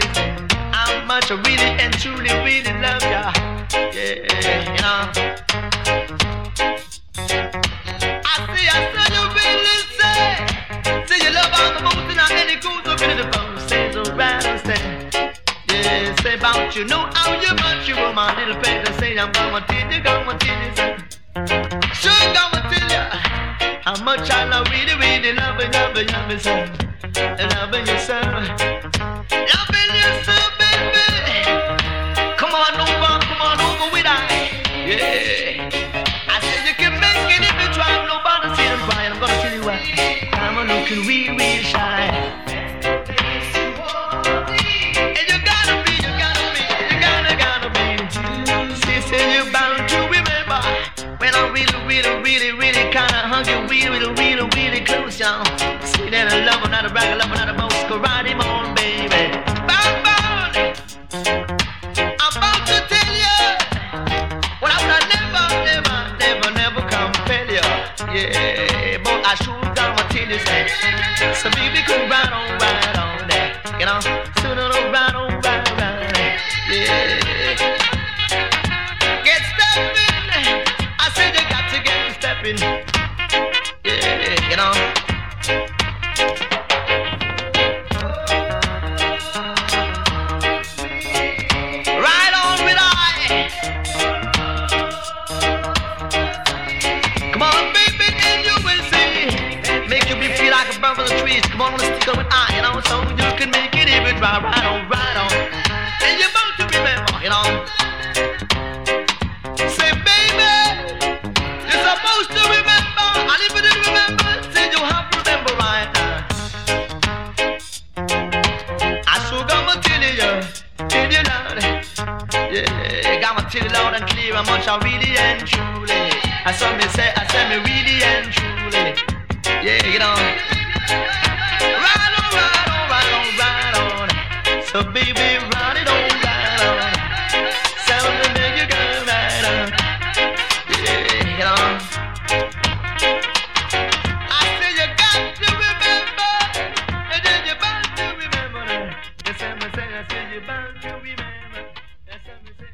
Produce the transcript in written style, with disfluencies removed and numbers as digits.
how much I really and truly, really love ya. Yeah, you know. I saw you really say you love all the most and any goes up in the phone. Say so right on stand. Yeah, say about you know how you want you were my little baby. Say I'm gonna tell you, say. Sure gonna tell you how much I love really, really loving, son. Loving you, son. Loving you, son, baby. Come on over with I. Yeah. I said you can make it if you try. Nobody see them crying. I'm gonna tell you why. I'm looking real, real shy. And you gotta be. Say you're bound to remember when I really kinda hug you really close, y'all. See that I love her, not a brag, I love her, not a boast. Go ride him on, baby. Bound. I'm about to tell you what I would never compel you. Yeah, but I sure gonna tell you, say. So baby, come right on there, you know. So no, right on there, yeah. Get stepping, I said you got to get stepping. Yeah, you know. Right on with I. Come on, baby, and you will see. Make you be feel like a bird for the trees. Come on, let's stick up with I, you know, so you can make it even right on. And you're bound to remember, you know. Say, baby, you're supposed to remember. And if you didn't remember, say you have to remember right now. I sure gonna tell you loud. Yeah, gonna tell you loud and clear how much I really and truly. I saw me really and truly. Yeah, you know. Right on. So baby, ride it on, right on. Sound the nigga go right on. Yeah, you know. I say you got to remember, and then you bound to remember. Yes, I say you bound to remember. Yes, I say.